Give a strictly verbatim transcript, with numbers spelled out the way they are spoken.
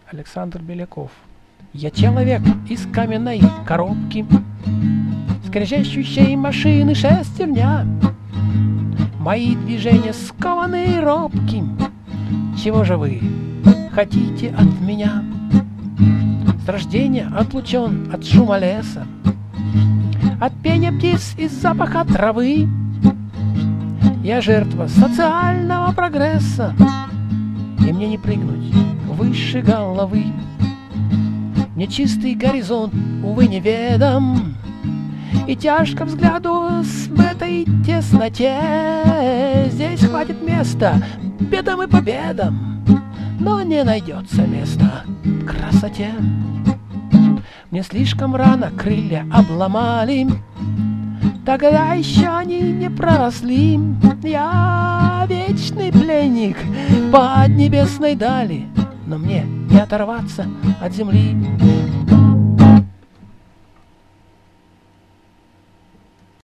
Александр Беляков. Я человек из каменной коробки, скрежещущей машины шестерня. Мои движения скованы и робки. Чего же вы хотите от меня? С рождения отлучен от шума леса, от пения птиц и запаха травы. Я жертва социального прогресса, и мне не прыгнуть выше головы. Нечистый горизонт, увы, неведом, и тяжко взгляду в этой тесноте. Здесь хватит места бедам и победам, но не найдется места красоте. Мне слишком рано крылья обломали, тогда еще они не проросли. Я вечный пленник под небесной дали, но мне не оторваться от земли.